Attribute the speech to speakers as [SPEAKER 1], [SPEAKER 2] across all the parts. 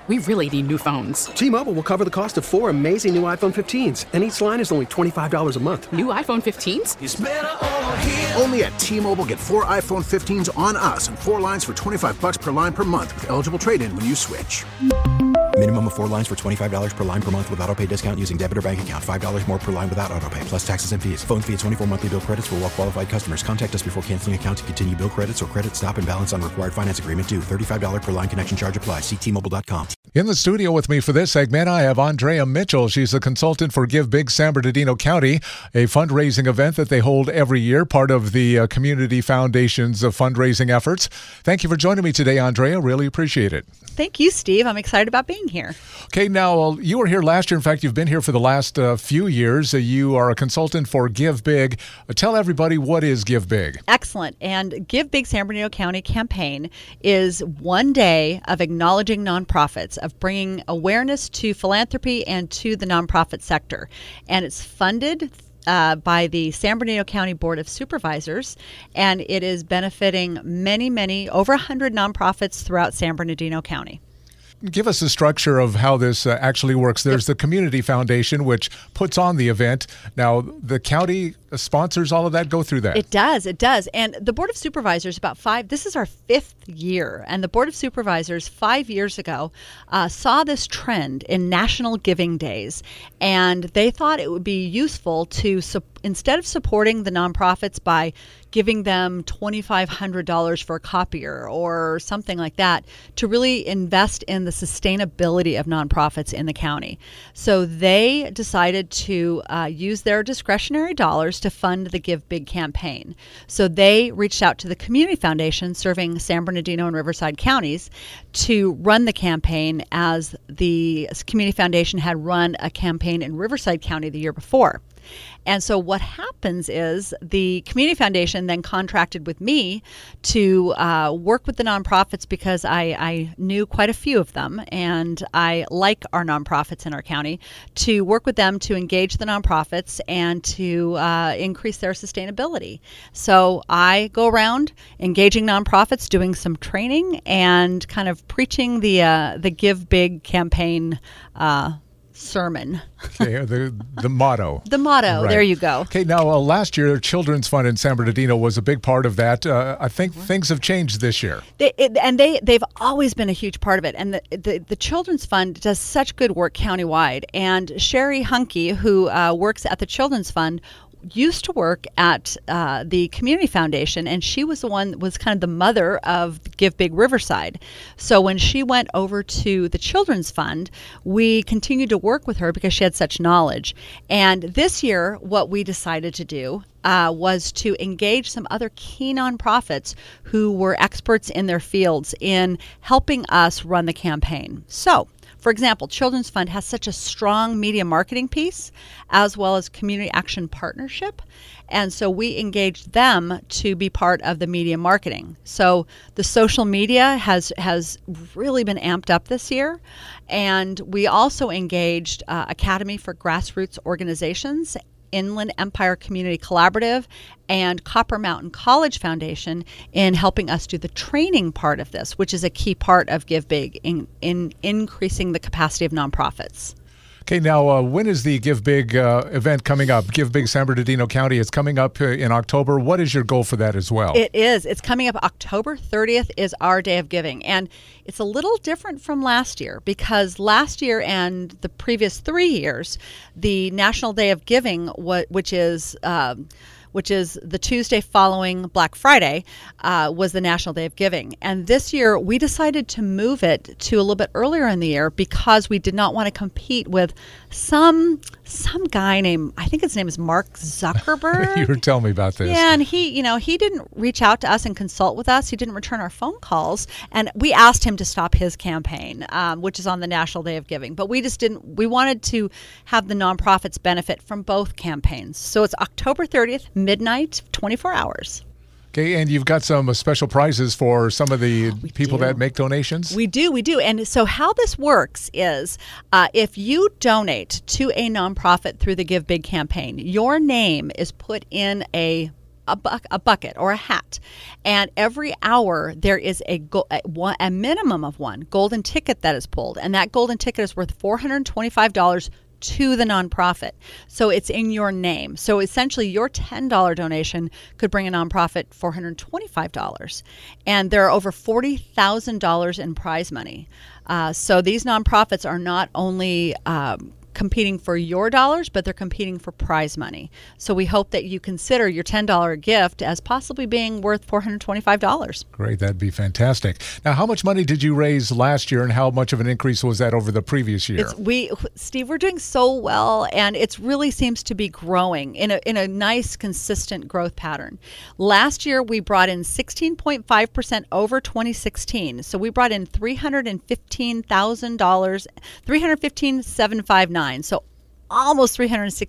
[SPEAKER 1] We really need new phones.
[SPEAKER 2] T-Mobile will cover the cost of 4 amazing new iPhone 15s, and each line is only $25 a month.
[SPEAKER 1] New iPhone 15s?
[SPEAKER 3] It's better over here.
[SPEAKER 4] Only at T-Mobile, get 4 iPhone 15s on us and 4 lines for $25 per line per month with eligible trade-in when you switch.
[SPEAKER 5] Minimum of 4 lines for $25 per line per month with autopay discount using debit or bank account. $5 more per line without autopay, plus taxes and fees. Phone fee at 24 monthly bill credits for well-qualified customers. Contact us before canceling account to continue bill credits or credit stop and balance on required finance agreement due. $35 per line connection charge applies. See T-Mobile.com.
[SPEAKER 6] In the studio with me for this segment, I have Andrea Mitchell. She's a consultant for Give Big San Bernardino County, a fundraising event that they hold every year, part of the Community Foundation's fundraising efforts. Thank you for joining me today, Andrea. Really appreciate it.
[SPEAKER 7] Thank you, Steve. I'm excited about being here.
[SPEAKER 6] Okay, now, you were here last year. In fact, you've been here for the last few years. You are a consultant for Give Big. Tell everybody, what is Give Big?
[SPEAKER 7] Excellent. And Give Big San Bernardino County campaign is one day of acknowledging nonprofits, of bringing awareness to philanthropy and to the nonprofit sector. And it's funded by the San Bernardino County Board of Supervisors, and it is benefiting many, over 100 nonprofits throughout San Bernardino County.
[SPEAKER 6] Give us the structure of how this actually works. There's the Community Foundation, which puts on the event. Now, the county sponsors all of that. Go through that.
[SPEAKER 7] It does. And the Board of Supervisors, this is our 5th year, and the Board of Supervisors 5 years ago saw this trend in National Giving Days, and they thought it would be useful to, instead of supporting the nonprofits by giving them $2,500 for a copier or something like that, to really invest in the sustainability of nonprofits in the county. So they decided to use their discretionary dollars to fund the Give Big campaign. So they reached out to the Community Foundation serving San Bernardino and Riverside counties to run the campaign, as the Community Foundation had run a campaign in Riverside County the year before. And so what happens is the Community Foundation then contracted with me to work with the nonprofits, because I knew quite a few of them, and I like our nonprofits in our county, to work with them to engage the nonprofits and to increase their sustainability. So I go around engaging nonprofits, doing some training, and kind of preaching the Give Big campaign sermon.
[SPEAKER 6] Okay, the motto.
[SPEAKER 7] The motto.
[SPEAKER 6] Right.
[SPEAKER 7] There you go.
[SPEAKER 6] Okay, now last year, Children's Fund in San Bernardino was a big part of that. I think things have changed this year.
[SPEAKER 7] They've always been a huge part of it. And the Children's Fund does such good work countywide. And Sherry Hunke, who works at the Children's Fund, used to work at the Community Foundation, and she was was kind of the mother of Give Big Riverside. So when she went over to the Children's Fund, we continued to work with her because she had such knowledge. And this year, what we decided to do was to engage some other key nonprofits who were experts in their fields in helping us run the campaign. So, for example, Children's Fund has such a strong media marketing piece, as well as community action partnership. And so we engaged them to be part of the media marketing. So the social media has really been amped up this year. And we also engaged Academy for Grassroots Organizations, Inland Empire Community Collaborative, and Copper Mountain College Foundation in helping us do the training part of this, which is a key part of Give Big in increasing the capacity of nonprofits.
[SPEAKER 6] Okay, now when is the Give Big event coming up? Give Big San Bernardino County is coming up in October. What is your goal for that as well?
[SPEAKER 7] It is. It's coming up October 30th is our Day of Giving. And it's a little different from last year, because last year and the previous 3 years, the National Day of Giving, which is the Tuesday following Black Friday, was the National Day of Giving. And this year, we decided to move it to a little bit earlier in the year because we did not want to compete with some guy named, I think his name is Mark Zuckerberg.
[SPEAKER 6] You were telling me about this.
[SPEAKER 7] Yeah, and he didn't reach out to us and consult with us. He didn't return our phone calls. And we asked him to stop his campaign, which is on the National Day of Giving. But we just didn't. We wanted to have the nonprofits benefit from both campaigns. So it's October 30th, midnight, 24 hours.
[SPEAKER 6] Okay, and you've got some special prizes for some of the people that make donations?
[SPEAKER 7] We do. And so how this works is if you donate to a nonprofit through the Give Big campaign, your name is put in a a bucket or a hat. And every hour there is a minimum of one golden ticket that is pulled. And that golden ticket is worth $425 to the nonprofit. So it's in your name. So essentially your $10 donation could bring a nonprofit $425. And there are over $40,000 in prize money. So these nonprofits are not only competing for your dollars, but they're competing for prize money. So we hope that you consider your $10 gift as possibly being worth $425.
[SPEAKER 6] Great, that'd be fantastic. Now, how much money did you raise last year, and how much of an increase was that over the previous year?
[SPEAKER 7] Steve, we're doing so well, and it really seems to be growing in a nice, consistent growth pattern. Last year, we brought in 16.5% over 2016. So we brought in $315,000, $315,759. So almost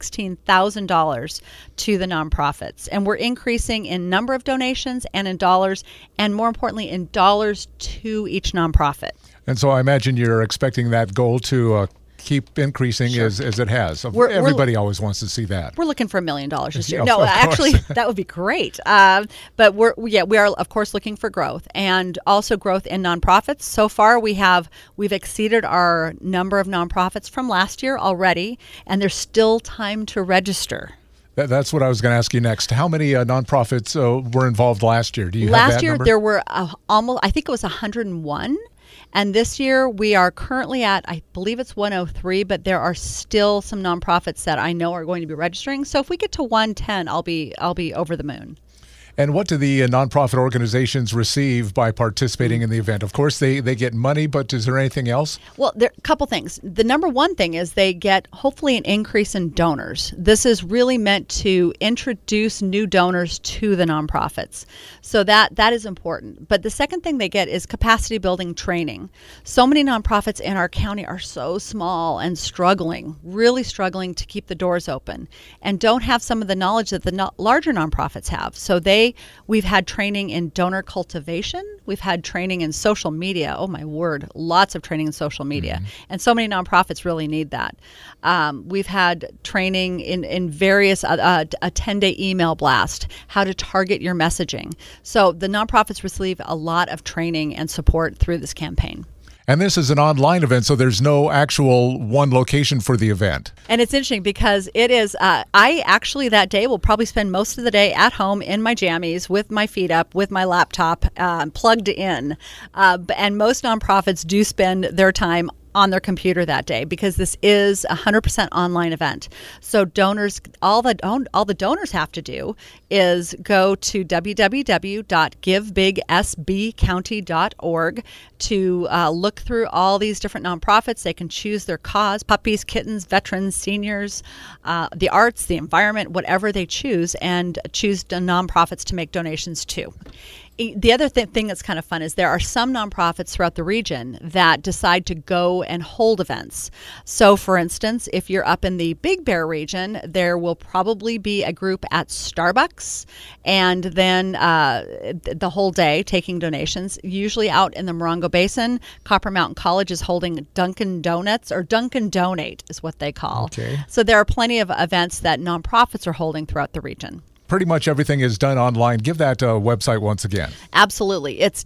[SPEAKER 7] $316,000 to the nonprofits. And we're increasing in number of donations and in dollars, and more importantly, in dollars to each nonprofit.
[SPEAKER 6] And so I imagine you're expecting that goal to keep increasing as it has. Everybody always wants to see that.
[SPEAKER 7] We're looking for $1 million this year.
[SPEAKER 6] Yeah,
[SPEAKER 7] no,
[SPEAKER 6] of
[SPEAKER 7] actually,
[SPEAKER 6] course.
[SPEAKER 7] that would be great. But we are of course looking for growth, and also growth in nonprofits. So far, we've exceeded our number of nonprofits from last year already, and there's still time to register.
[SPEAKER 6] That's what I was going to ask you next. How many nonprofits were involved last year? Do you have that
[SPEAKER 7] Last year
[SPEAKER 6] number?
[SPEAKER 7] there were almost, I think it was 101. And this year we are currently at, I believe it's 103, but there are still some nonprofits that I know are going to be registering. So if we get to 110, I'll be over the moon.
[SPEAKER 6] And what do the nonprofit organizations receive by participating in the event? Of course, they get money, but is there anything else?
[SPEAKER 7] Well, there are a couple things. The number one thing is they get hopefully an increase in donors. This is really meant to introduce new donors to the nonprofits. So that is important. But the second thing they get is capacity building training. So many nonprofits in our county are so small and really struggling to keep the doors open, and don't have some of the knowledge that the larger nonprofits have. So we've had training in donor cultivation. We've had training in social media. Oh, my word. Lots of training in social media. Mm-hmm. And so many nonprofits really need that. We've had training in various, a 10-day email blast, how to target your messaging. So the nonprofits receive a lot of training and support through this campaign.
[SPEAKER 6] And this is an online event, so there's no actual one location for the event.
[SPEAKER 7] And it's interesting because it is, I actually that day will probably spend most of the day at home in my jammies with my feet up, with my laptop plugged in. And most nonprofits do spend their time on their computer that day because this is a 100% online event. So donors, all the donors have to do is go to www.givebigsbcounty.org to look through all these different nonprofits. They can choose their cause: puppies, kittens, veterans, seniors, the arts, the environment, whatever they choose, and choose the nonprofits to make donations to. The other thing that's kind of fun is there are some nonprofits throughout the region that decide to go and hold events. So, for instance, if you're up in the Big Bear region, there will probably be a group at Starbucks, and then the whole day taking donations. Usually out in the Morongo Basin, Copper Mountain College is holding Dunkin' Donuts, or Dunkin' Donate is what they call.
[SPEAKER 6] Okay.
[SPEAKER 7] So there are plenty of events that nonprofits are holding throughout the region.
[SPEAKER 6] Pretty much everything is done online. Give that website once again.
[SPEAKER 7] Absolutely. It's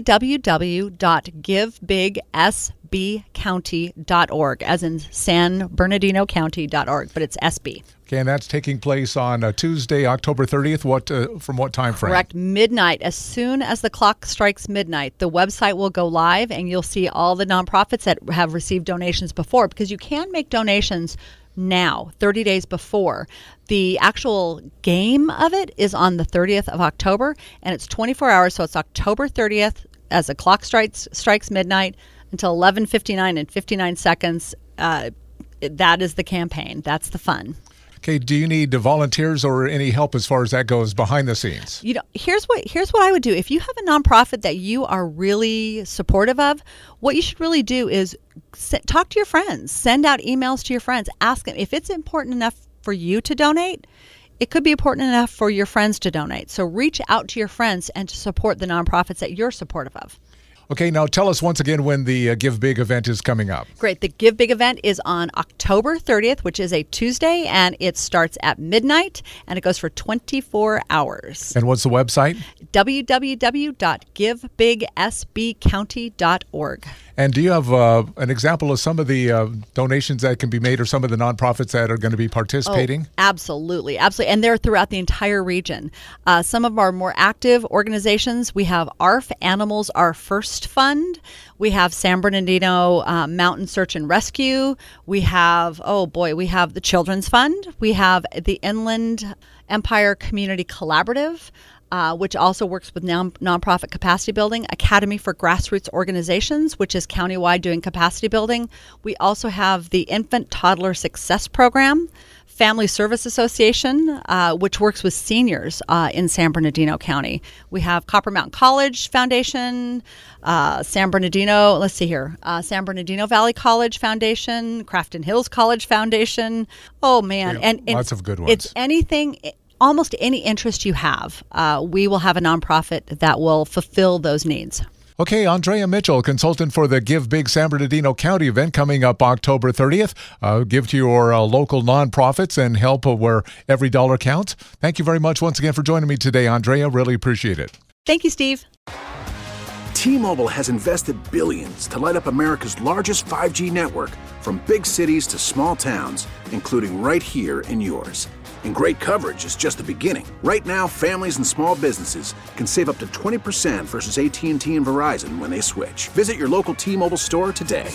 [SPEAKER 7] www.givebigsbcounty.org, as in San Bernardino County.org, but it's SB.
[SPEAKER 6] Okay, and that's taking place on Tuesday, October 30th. From what time frame?
[SPEAKER 7] Correct. Midnight. As soon as the clock strikes midnight, the website will go live, and you'll see all the nonprofits that have received donations before, because you can make donations now, 30 days before. The actual game of it is on the 30th of October, and it's 24 hours, so it's October 30th as the clock strikes midnight until 11:59 and 59 seconds. That is the campaign. That's the fun.
[SPEAKER 6] Okay, do you need volunteers or any help as far as that goes behind the scenes?
[SPEAKER 7] You know, here's what I would do. If you have a nonprofit that you are really supportive of, what you should really do is talk to your friends, send out emails to your friends, ask them if it's important enough for you to donate. It could be important enough for your friends to donate. So reach out to your friends and to support the nonprofits that you're supportive of.
[SPEAKER 6] Okay, now tell us once again when the Give Big event is coming up.
[SPEAKER 7] Great. The Give Big event is on October 30th, which is a Tuesday, and it starts at midnight, and it goes for 24 hours.
[SPEAKER 6] And what's the website?
[SPEAKER 7] www.givebigsbcounty.org.
[SPEAKER 6] And do you have an example of some of the donations that can be made or some of the nonprofits that are going to be participating?
[SPEAKER 7] Oh, absolutely. Absolutely. And they're throughout the entire region. Some of our more active organizations, we have ARF, Animals Are First Fund. We have San Bernardino Mountain Search and Rescue. We have, we have the Children's Fund. We have the Inland Empire Community Collaborative, which also works with nonprofit capacity building, Academy for Grassroots Organizations, which is countywide doing capacity building. We also have the Infant Toddler Success Program, Family Service Association, which works with seniors in San Bernardino County. We have Copper Mountain College Foundation, San Bernardino Valley College Foundation, Crafton Hills College Foundation. Oh, man.
[SPEAKER 6] Yeah, and lots of good ones.
[SPEAKER 7] It's anything... Almost any interest you have, we will have a nonprofit that will fulfill those needs.
[SPEAKER 6] Okay, Andrea Mitchell, consultant for the Give Big San Bernardino County event coming up October 30th. Give to your local nonprofits and help where every dollar counts. Thank you very much once again for joining me today, Andrea. Really appreciate it.
[SPEAKER 7] Thank you, Steve.
[SPEAKER 4] T-Mobile has invested billions to light up America's largest 5G network, from big cities to small towns, including right here in yours. And great coverage is just the beginning. Right now, families and small businesses can save up to 20% versus AT&T and Verizon when they switch. Visit your local T-Mobile store today.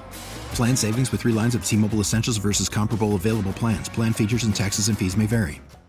[SPEAKER 5] Plan savings with 3 lines of T-Mobile Essentials versus comparable available plans. Plan features and taxes and fees may vary.